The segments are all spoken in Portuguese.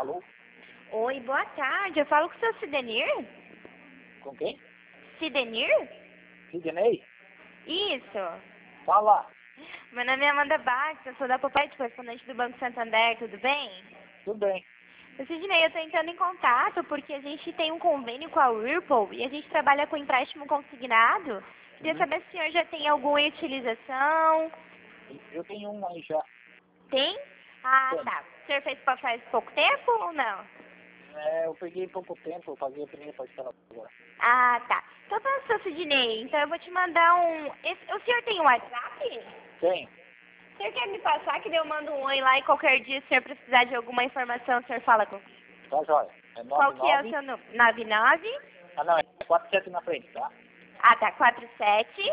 Alô? Oi, boa tarde. Eu falo com o seu Sidenir? Com quem? Sidenir? Sidney? Isso. Fala. Meu nome é Amanda Bax, eu sou da Popete, correspondente do Banco Santander, tudo bem? Tudo bem. Ô, Sidney, eu estou entrando em contato porque a gente tem um convênio com a Whirlpool e a gente trabalha com empréstimo consignado. Queria Uhum. saber se o senhor já tem alguma utilização. Eu tenho um aí já. Tem? Ah, Tenho. tá. O senhor fez faz pouco tempo ou não? Eu peguei pouco tempo, eu fazia a primeira parcela agora. Ah, tá. Então tá, seu Sidney, então eu vou te mandar um... O senhor tem um WhatsApp? Tenho. O senhor quer me passar que daí eu mando um oi lá e qualquer dia se o senhor precisar de alguma informação, o senhor fala com... Tá jóia. É Qual que é o 99. seu número? 99? Ah, não, é 47 na frente, tá? Ah, tá. 47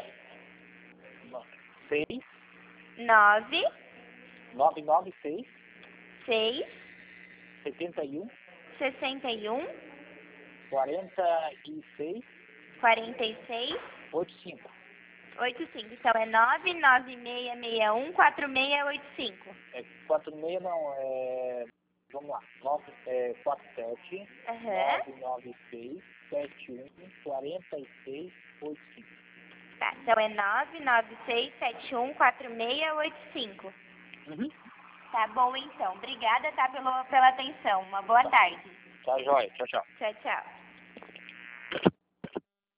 6 9 996 6 71 61 46 46 85. 85. Então é 99661 4685. 46 não, vamos lá. 47 Aham. 996 71 46 85. Tá. Então é 99671 4685. Uhum. Tá bom, então. Obrigada, tá, pela atenção. Uma boa tarde. Tá jóia. Tchau, tchau. Tchau, tchau.